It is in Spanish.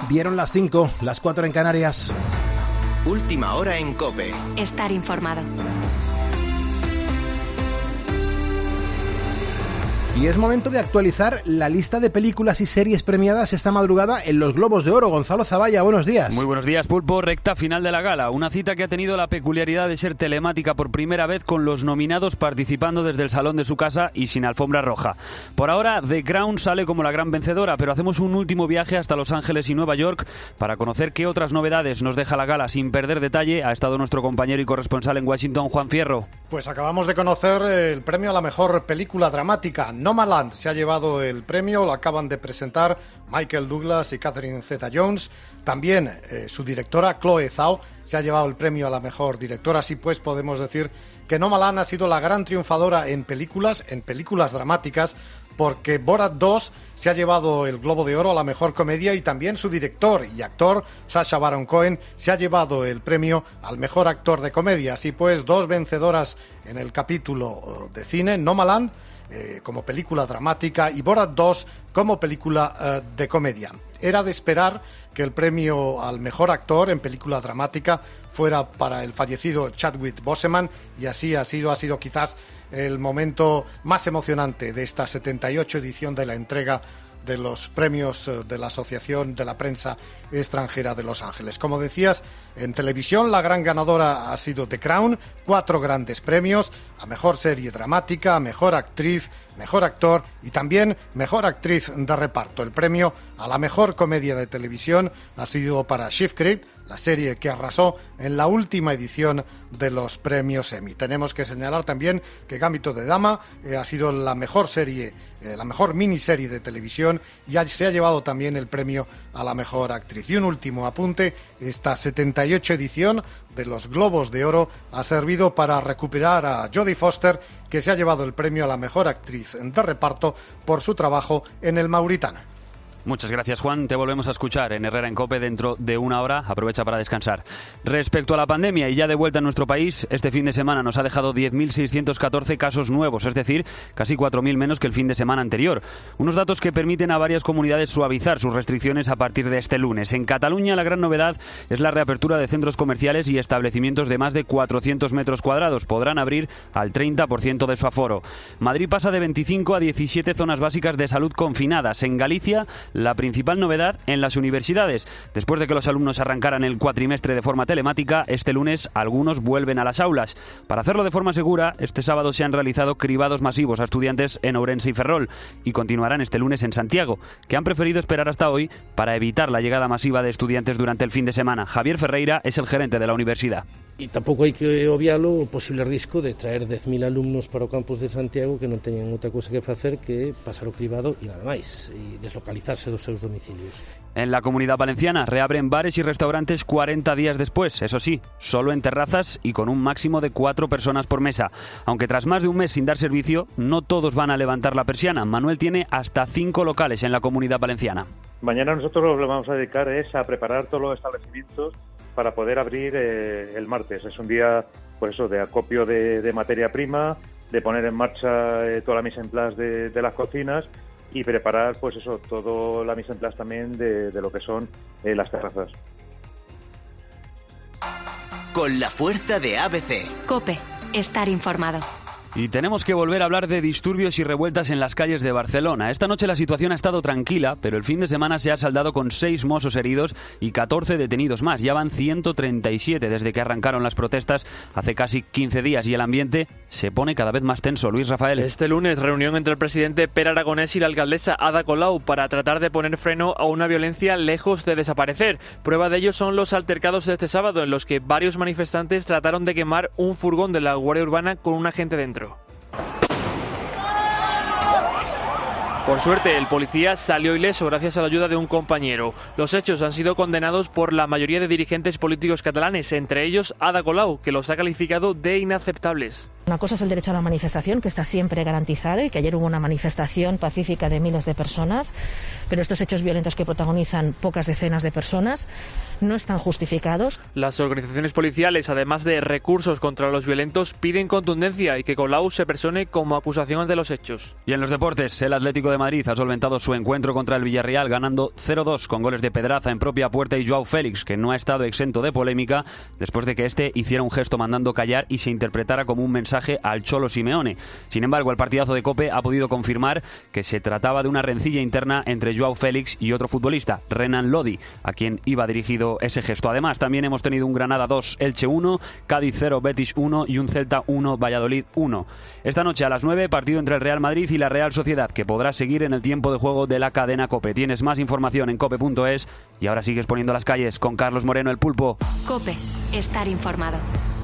Dieron las 5, las 4 en Canarias. Última hora en COPE. Estar informado. Y es momento de actualizar la lista de películas y series premiadas esta madrugada en los Globos de Oro. Gonzalo Zavalla, buenos días. Muy buenos días, Pulpo. Recta final de la gala. Una cita que ha tenido la peculiaridad de ser telemática por primera vez, con los nominados participando desde el salón de su casa y sin alfombra roja. Por ahora, The Crown sale como la gran vencedora, pero hacemos un último viaje hasta Los Ángeles y Nueva York para conocer qué otras novedades nos deja la gala. Sin perder detalle, ha estado nuestro compañero y corresponsal en Washington, Juan Fierro. Pues acabamos de conocer el premio a la mejor película dramática. Nomadland se ha llevado el premio, lo acaban de presentar Michael Douglas y Catherine Zeta-Jones. También su directora, Chloe Zhao, se ha llevado el premio a la mejor directora. Así pues, podemos decir que Nomadland ha sido la gran triunfadora en películas dramáticas, porque Borat 2 se ha llevado el Globo de Oro a la mejor comedia y también su director y actor, Sacha Baron Cohen, se ha llevado el premio al mejor actor de comedia. Así pues, 2 vencedoras en el capítulo de cine, Nomadland como película dramática y Borat 2 como película de comedia. Era de esperar que el premio al mejor actor en película dramática fuera para el fallecido Chadwick Boseman, y así ha sido quizás el momento más emocionante de esta 78 edición de la entrega de los premios de la Asociación de la Prensa Extranjera de Los Ángeles. Como decías, en televisión la gran ganadora ha sido The Crown, 4 grandes premios: a mejor serie dramática, a mejor actriz, mejor actor y también mejor actriz de reparto. El premio a la mejor comedia de televisión ha sido para Schitt's Creek, la serie que arrasó en la última edición de los premios Emmy. Tenemos que señalar también que Gambito de Dama ha sido la mejor serie, la mejor miniserie de televisión, y se ha llevado también el premio a la mejor actriz. Y un último apunte: esta 78 edición de los Globos de Oro ha servido para recuperar a Jodie Foster, que se ha llevado el premio a la mejor actriz de reparto por su trabajo en El Mauritano. Muchas gracias, Juan. Te volvemos a escuchar en Herrera en COPE dentro de una hora. Aprovecha para descansar. Respecto a la pandemia y ya de vuelta en nuestro país, este fin de semana nos ha dejado 10.614 casos nuevos, es decir, casi 4.000 menos que el fin de semana anterior. Unos datos que permiten a varias comunidades suavizar sus restricciones a partir de este lunes. En Cataluña, la gran novedad es la reapertura de centros comerciales y establecimientos de más de 400 metros cuadrados. Podrán abrir al 30% de su aforo. Madrid pasa de 25 a 17 zonas básicas de salud confinadas. En Galicia, la principal novedad en las universidades. Después de que los alumnos arrancaran el cuatrimestre de forma telemática, este lunes algunos vuelven a las aulas. Para hacerlo de forma segura, este sábado se han realizado cribados masivos a estudiantes en Ourense y Ferrol, y continuarán este lunes en Santiago, que han preferido esperar hasta hoy para evitar la llegada masiva de estudiantes durante el fin de semana. Javier Ferreira es el gerente de la universidad. E tampouco hai que obviarlo o posible risco de traer 10.000 alumnos para o campus de Santiago que non teñen outra cousa que facer que pasar o cribado e nada máis, e deslocalizarse dos seus domicilios. En la Comunidad Valenciana reabren bares y restaurantes 40 días después, eso sí, solo en terrazas y con un máximo de 4 personas por mesa. Aunque tras más de un mes sin dar servicio, no todos van a levantar la persiana. Manuel tiene hasta 5 locales en la Comunidad Valenciana. Mañana nosotros lo que vamos a dedicar es a preparar todos los establecimientos para poder abrir el martes. Es un día, pues eso, de acopio de materia prima, de poner en marcha toda la mise en place de las cocinas y preparar, pues eso, toda la mise en place también de lo que son las terrazas. Con la fuerza de ABC. COPE. Estar informado. Y tenemos que volver a hablar de disturbios y revueltas en las calles de Barcelona. Esta noche la situación ha estado tranquila, pero el fin de semana se ha saldado con 6 mossos heridos y 14 detenidos más. Ya van 137 desde que arrancaron las protestas hace casi 15 días y el ambiente se pone cada vez más tenso. Luis Rafael. Este lunes, reunión entre el presidente Pere Aragonés y la alcaldesa Ada Colau para tratar de poner freno a una violencia lejos de desaparecer. Prueba de ello son los altercados de este sábado, en los que varios manifestantes trataron de quemar un furgón de la Guardia Urbana con un agente dentro. Por suerte, el policía salió ileso gracias a la ayuda de un compañero. Los hechos han sido condenados por la mayoría de dirigentes políticos catalanes, entre ellos Ada Colau, que los ha calificado de inaceptables. Una cosa es el derecho a la manifestación, que está siempre garantizado, y que ayer hubo una manifestación pacífica de miles de personas, pero estos hechos violentos que protagonizan pocas decenas de personas no están justificados. Las organizaciones policiales, además de recursos contra los violentos, piden contundencia y que Colau se persone como acusación ante los hechos. Y en los deportes, el Atlético de Madrid ha solventado su encuentro contra el Villarreal ganando 0-2 con goles de Pedraza en propia puerta y Joao Félix, que no ha estado exento de polémica después de que este hiciera un gesto mandando callar y se interpretara como un mensaje al Cholo Simeone. Sin embargo, el partidazo de COPE ha podido confirmar que se trataba de una rencilla interna entre Joao Félix y otro futbolista, Renan Lodi, a quien iba dirigido ese gesto. Además, también hemos tenido un Granada 2, Elche 1, Cádiz 0, Betis 1 y un Celta 1, Valladolid 1. Esta noche a las 9, partido entre el Real Madrid y la Real Sociedad, que podrás seguir en el tiempo de juego de la cadena COPE. Tienes más información en cope.es y ahora sigues poniendo las calles con Carlos Moreno, el Pulpo. COPE. Estar informado.